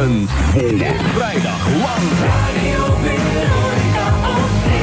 Een vrijdag lang. Radio Veronica op 3.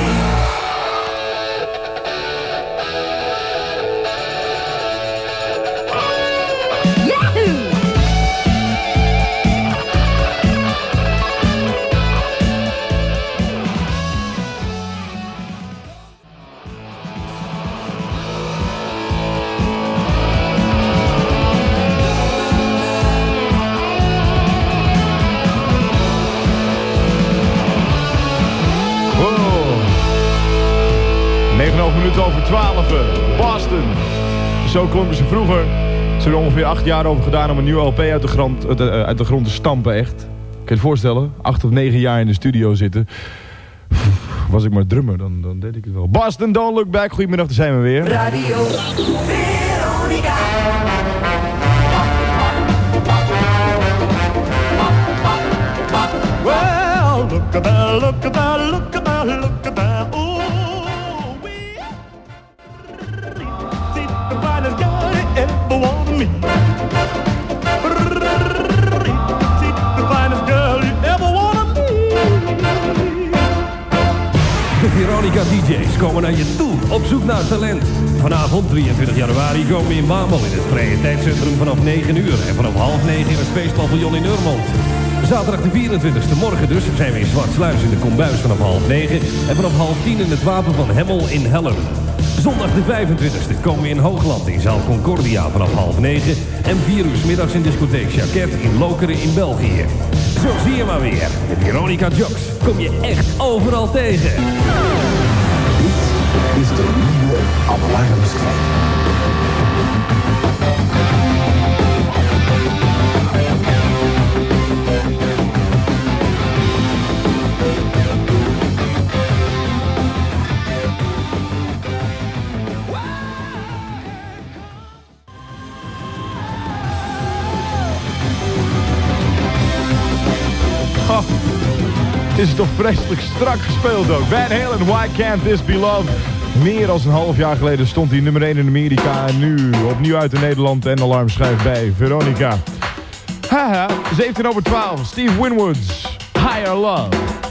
Over 12, Boston. Zo klonken ze vroeger. Ze hebben er ongeveer 8 jaar over gedaan om een nieuwe LP uit de grond te stampen, echt. Kun je het voorstellen? 8 of 9 jaar in de studio zitten. Was ik maar drummer, dan deed ik het wel. Boston, Don't Look Back. Goedemiddag, daar zijn we weer. Radio Veronica. Well, look at that, look at that, look at that, look at that. Ever wanted me. The finest girl you ever wanted me. De Veronica DJ's komen naar je toe op zoek naar talent. Vanavond 23 januari komen we in Mamel in het Vrije Tijdscentrum vanaf 9 uur. En vanaf 8:30 in het feestpaviljoen in Urmond. Zaterdag de 24e morgen dus zijn we in Zwartsluis in de Kombuis vanaf 8:30. En vanaf 9:30 in het Wapen van Hemmel in Hellum. Zondag de 25e komen we in Hoogland in zaal Concordia vanaf 8:30. En 4 uur 's middags in discotheek Jacquet in Lokeren in België. Zo zie je maar weer. De Veronica Jocks kom je echt overal tegen. Dit is de nieuwe alarmschijf. Het is toch vreselijk strak gespeeld ook. Van Halen, Why Can't This Be Love? Meer dan een half jaar geleden stond hij nummer 1 in Amerika. En nu opnieuw uit in Nederland en alarmschijf bij Veronica. Haha, 17:12. Steve Winwood's Higher Love.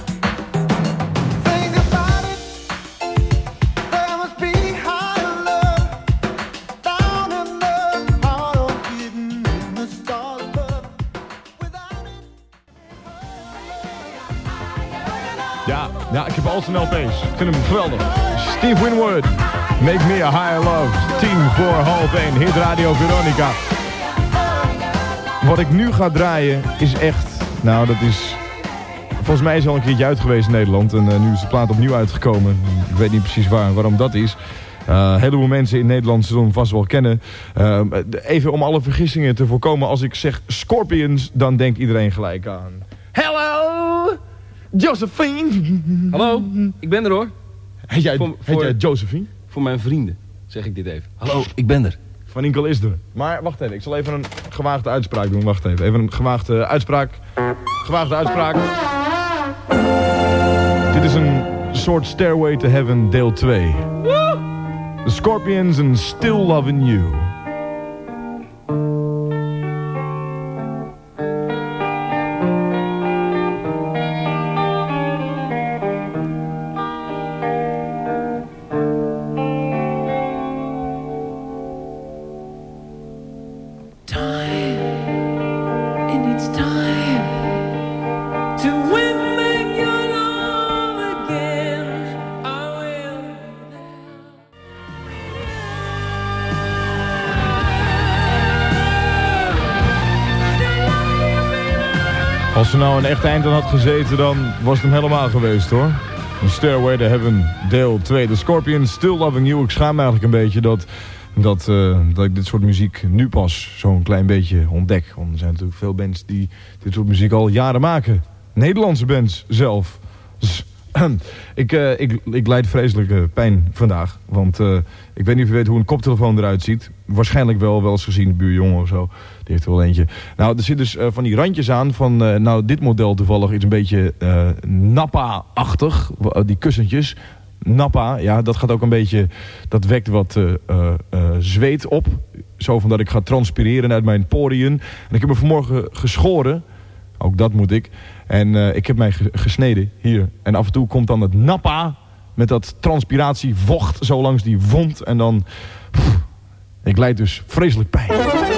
Ja, ik heb al zijn LP's. Ik vind hem geweldig. Steve Winwood, Make Me a Higher Love. 1:10 Hit Radio Veronica. Wat ik nu ga draaien is echt... Nou, dat is... Volgens mij is al een keertje uit geweest in Nederland. En nu is de plaat opnieuw uitgekomen. Ik weet niet precies waarom dat is. Een heleboel mensen in Nederland zullen hem vast wel kennen. Even om alle vergissingen te voorkomen. Als ik zeg Scorpions, dan denkt iedereen gelijk aan... Hello! Josephine! Hallo, ik ben er hoor. Heet jij Josephine? Voor mijn vrienden zeg ik dit even. Hallo, ik ben er. Van Inkel is er. Maar wacht even, ik zal even een gewaagde uitspraak doen. Wacht even, een gewaagde uitspraak. Dit is een soort Stairway to Heaven deel 2. The Scorpions and Still Loving You. Als er nou een echt eind aan had gezeten, dan was het hem helemaal geweest hoor. Een Stairway to Heaven, deel 2. The Scorpions, Still Loving You. Ik schaam me eigenlijk een beetje dat ik dit soort muziek nu pas zo'n klein beetje ontdek. Want er zijn natuurlijk veel bands die dit soort muziek al jaren maken. Nederlandse bands zelf. Dus, ik lijd vreselijke pijn vandaag. Want ik weet niet of je weet hoe een koptelefoon eruit ziet. Waarschijnlijk wel eens gezien, de buurjongen of zo. Die heeft er wel eentje. Nou, er zit dus van die randjes aan van... dit model toevallig is een beetje Nappa-achtig. Die kussentjes. Nappa, ja, dat gaat ook een beetje... Dat wekt wat zweet op. Zo van dat ik ga transpireren uit mijn poriën. En ik heb me vanmorgen geschoren. Ook dat moet ik. En ik heb mij gesneden hier. En af en toe komt dan het nappa met dat transpiratievocht zo langs die wond. En dan... ik lijd dus vreselijk pijn.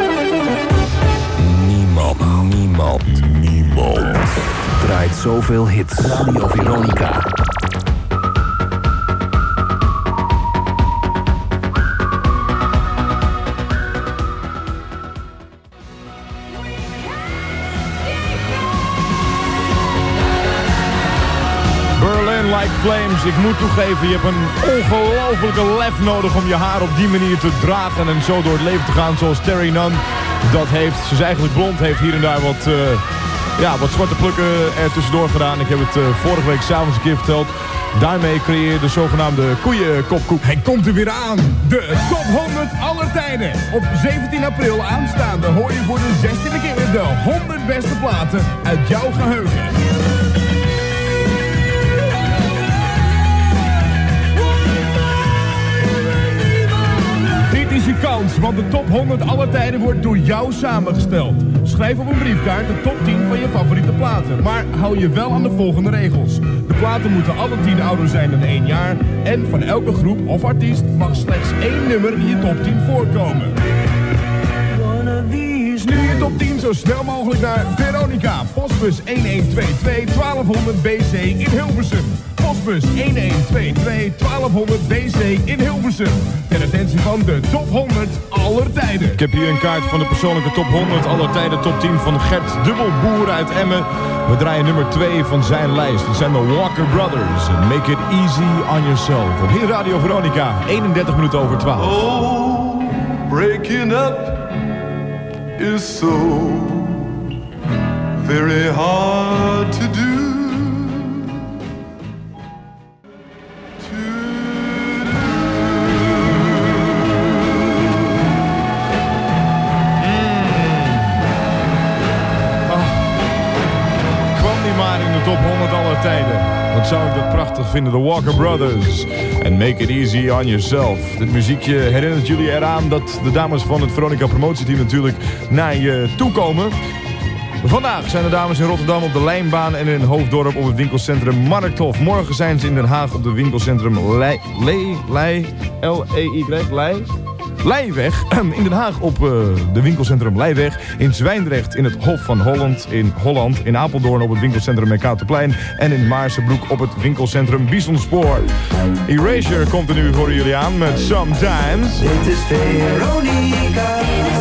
Niemand draait zoveel hits. Radio Veronica. Like Flames, ik moet toegeven, je hebt een ongelofelijke lef nodig om je haar op die manier te dragen en zo door het leven te gaan zoals Terry Nunn dat heeft. Ze is eigenlijk blond, heeft hier en daar wat zwarte plukken er tussendoor gedaan. Ik heb het vorige week s'avonds een keer verteld. Daarmee creëer je de zogenaamde koeienkopkoek. Hij komt er weer aan, de top 100 aller tijden. Op 17 april aanstaande hoor je voor de 16e keer de 100 beste platen uit jouw geheugen. Dit is je kans, want de top 100 aller tijden wordt door jou samengesteld. Schrijf op een briefkaart de top 10 van je favoriete platen. Maar hou je wel aan de volgende regels. De platen moeten alle 10 ouder zijn dan 1 jaar. En van elke groep of artiest mag slechts 1 nummer in je top 10 voorkomen. Stuur je top 10 zo snel mogelijk naar Veronica, postbus 1122 1200 BC in Hilversum. Postbus 1122 1200 BC in Hilversum. Ter attentie van de top 100 aller tijden. Ik heb hier een kaart van de persoonlijke top 100 aller tijden top 10 van Gert Dubbelboer uit Emmen. We draaien nummer 2 van zijn lijst. Dat zijn de Walker Brothers. Make it easy on yourself. Op hier Radio Veronica, 31 minuten over 12. Oh, breaking up is so very hard to do. Top 100 aller tijden. Wat zou ik dat prachtig vinden. De Walker Brothers. En Make It Easy on Yourself. Dit muziekje herinnert jullie eraan dat de dames van het Veronica promotieteam natuurlijk naar je toe komen. Vandaag zijn de dames in Rotterdam op de Lijnbaan en in Hoofddorp op het winkelcentrum Markthof. Morgen zijn ze in Den Haag op de winkelcentrum Leijweg. In Den Haag op de winkelcentrum Leijweg. In Zwijndrecht in het Hof van Holland in Holland. In Apeldoorn op het winkelcentrum Mercatorplein. En in Maarsebroek op het winkelcentrum Bisonspoor. Erasure komt er nu voor jullie aan met Sometimes. Dit is Veronica.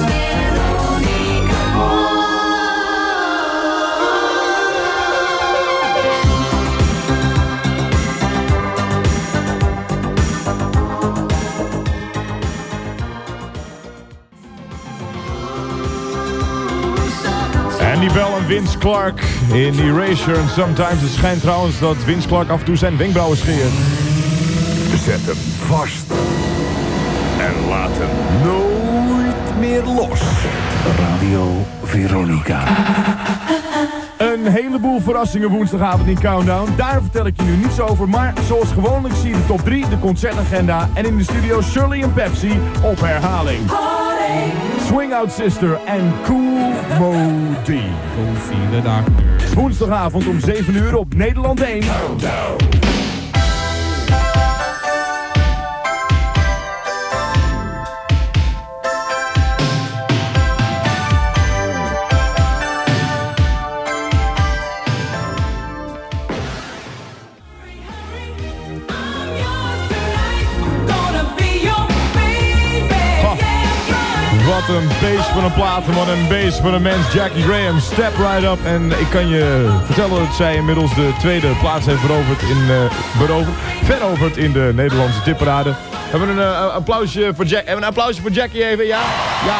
Andy Bell en Vince Clarke in Erasure. En Sometimes. Het schijnt trouwens dat Vince Clarke af en toe zijn wenkbrauwen scheert. Zet hem vast. En laat hem nooit meer los. Radio Veronica. Een heleboel verrassingen woensdagavond in Countdown. Daar vertel ik je nu niets over. Maar zoals gewoonlijk zie je de top 3, de concertagenda. En in de studio Shirley en Pepsi op herhaling. Swing Out Sister en Cool Modi. Go see the doctor. Woensdagavond om 7 uur op Nederland 1. Countdown. Wat een beest van een platenman, een beest van een mens. Jackie Graham, Step Right Up. En ik kan je vertellen dat zij inmiddels de tweede plaats heeft veroverd in de Nederlandse tipparade. We hebben een applausje voor Jack. Een applausje voor Jackie even, ja? Ja.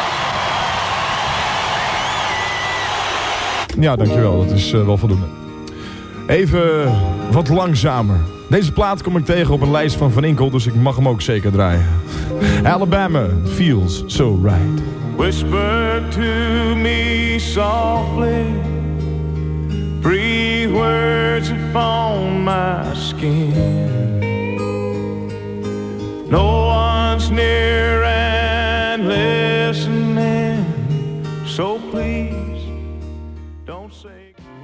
Ja, dankjewel. Dat is wel voldoende. Even wat langzamer. Deze plaat kom ik tegen op een lijst van Van Inkel, dus ik mag hem ook zeker draaien. Alabama, Feels So Right. Whisper to me softly, breathe words upon my skin. No one's near and listening, so please don't say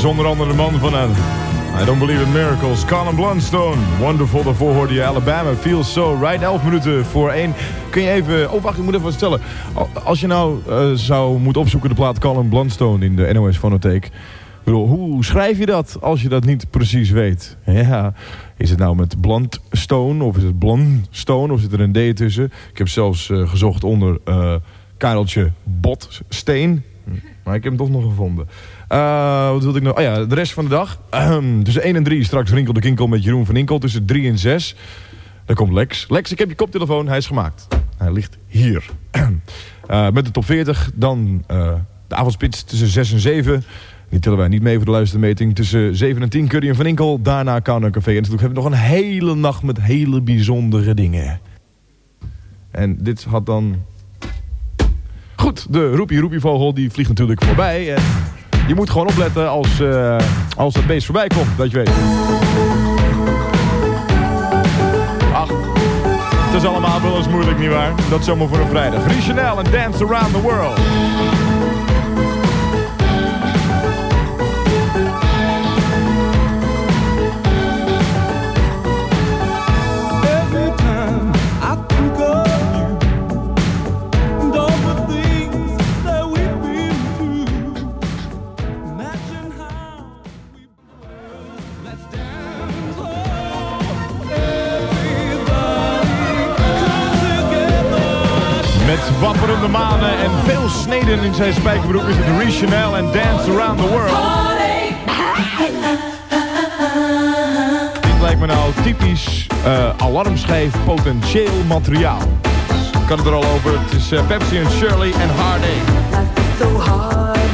onder andere de man van I Don't Believe in Miracles, Colin Blunstone. Wonderful, daarvoor hoorde je Alabama, Feels So Right, 11 minuten voor 1. Kun je even... Oh, wacht, ik moet even wat vertellen. Als je nou zou moeten opzoeken de plaat Colin Blunstone in de NOS Fonotheek. Hoe schrijf je dat als je dat niet precies weet? Ja, is het nou met Blunstone of is het Blunstone of zit er een D tussen? Ik heb zelfs gezocht onder Kareltje Botsteen. Maar ik heb hem toch nog gevonden. Wat wilde ik nog? Oh ja, de rest van de dag. Tussen 1 en 3 straks Rinkel de Kinkel met Jeroen van Inkel. Tussen 3 en 6. Daar komt Lex. Lex, ik heb je koptelefoon. Hij is gemaakt. Hij ligt hier. Met de top 40. Dan de avondspits tussen 6 en 7. Die tellen wij niet mee voor de luistermeting. Tussen 7 en 10 Curry en Van Inkel. Daarna Countdown Café. En natuurlijk hebben we nog een hele nacht met hele bijzondere dingen. En dit had dan... Goed, de roepie-roepie-vogel die vliegt natuurlijk voorbij. En je moet gewoon opletten als het beest voorbij komt, dat je weet. Ach, het is allemaal wel eens moeilijk, nietwaar? Dat is zomaar voor een vrijdag. Richanel en Dance Around the World. Met wapperende manen en veel sneden in zijn spijkerbroek is het Richanel en Dance Around the World. Dit lijkt me nou typisch alarmschijf potentieel materiaal. Ik had het er al over. Het is Pepsi en Shirley en Heartache.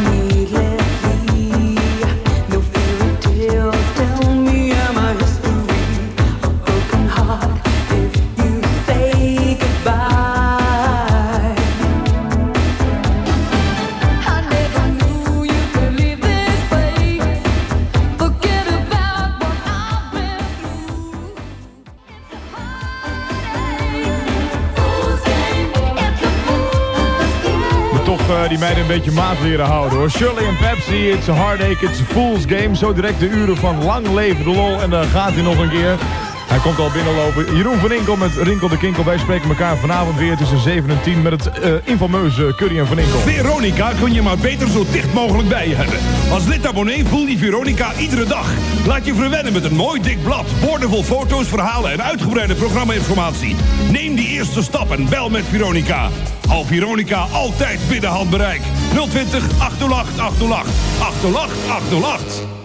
Die meiden een beetje maat leren houden hoor. Shirley en Pepsi, it's a heartache, it's a fool's game. Zo direct de uren van lang leven de lol. En dan gaat hij nog een keer. Hij komt al binnenlopen. Jeroen van Inkel met Rinkel de Kinkel. Wij spreken elkaar vanavond weer tussen 7 en 10 met het infameuze Curry en Van Inkel. Veronica kun je maar beter zo dicht mogelijk bij je hebben. Als lid-abonnee voel je Veronica iedere dag. Laat je verwennen met een mooi dik blad, boordevol foto's, verhalen en uitgebreide programma-informatie. Neem die eerste stap en bel met Veronica. Al Veronica altijd binnen handbereik. 020 808 808 808 808.